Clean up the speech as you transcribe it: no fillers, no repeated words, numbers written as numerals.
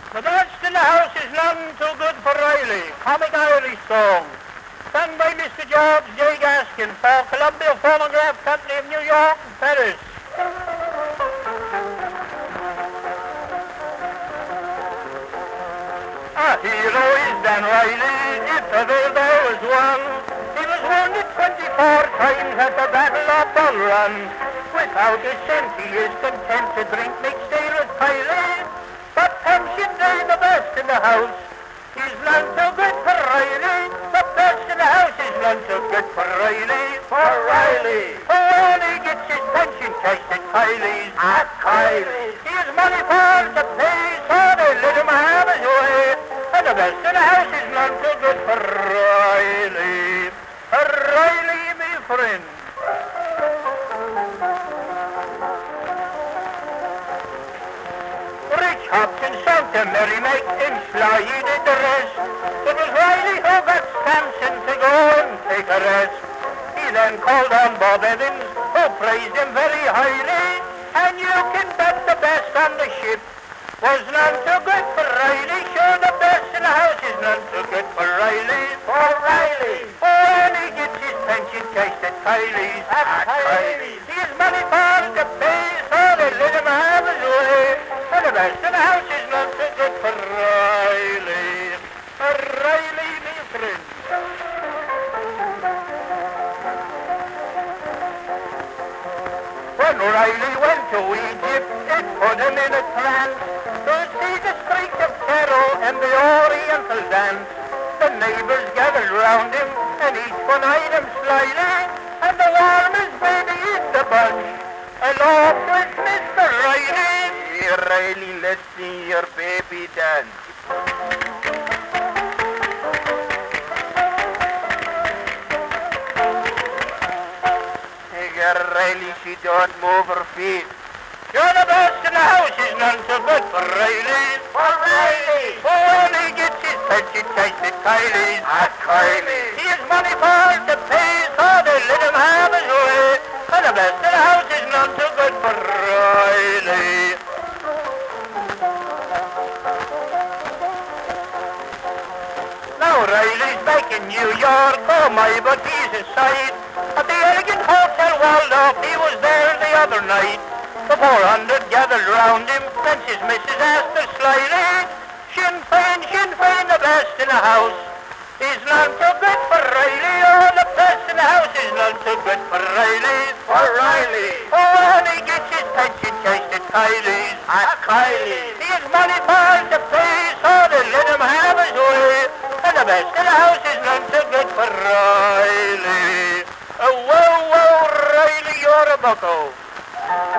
The best in the house is none too good for Riley. Comic Irish song. Sung by Mr. George J. Gaskin for Columbia Phonograph Company of New York and Paris. A hero is Dan Riley, if ever there was one. He was wounded 24 times at the Battle of Bull Run. Without a cent he is content to drink mixed ale with Kiley. But Hampshire Day, the best in the house, is none too good for Riley. The best in the house is none too good for Riley. For Riley. For all he gets his pension cashed at Kiley's. At Kiley's. He has money for the pay, so they let him have his way. And the best in the house is none too good for Riley. For Riley, me friend. Rich Hopkins sent to Merrimack and Sly did the rest. It was Riley who got Samson to go and take a rest. He then called on Bob Evans, who praised him very highly. And you can bet the best on the ship was none too good for Riley. Sure, the best in the house is none too good for Riley. For Riley. Oh, and he gets his pension cashed at Kiley's. At Kiley's. He has money for the pay, so they let him have his way. And the best in the house is none too good for Riley. For Riley, me friend. When Riley went to Egypt, it put him in a trance to see the streak of Pharaoh and the Oriental dance. The neighbors gathered round him, and each one eyed him slyly, and the warmest baby in the bunch, along with Mr. Riley. Here, Riley, let's see your baby dance. Riley, she don't move her feet. You're the best in the house is none so good for Riley. For Riley. For when he gets his pension cashed at Kiley's. At Kiley's. He has money for the pay, so they let him have his way. And the best in the house is none so good for Riley. Now Riley's back in New York, oh my, but he's a sight. At the elegant Hotel Waldorf, he was there the other night. The 400 gathered round him, and his missus asked her slyly, Sinn Fein, the best in the house is none too good for Riley. Oh, the best in the house is none too good for Riley. For Riley. Oh, and he gets his pension cashed at Kiley's. At Kiley's. He has money for the pay, so they let him have his way. And the best in the house is none too good for Riley. Oh, whoa, Riley, you're a bucko.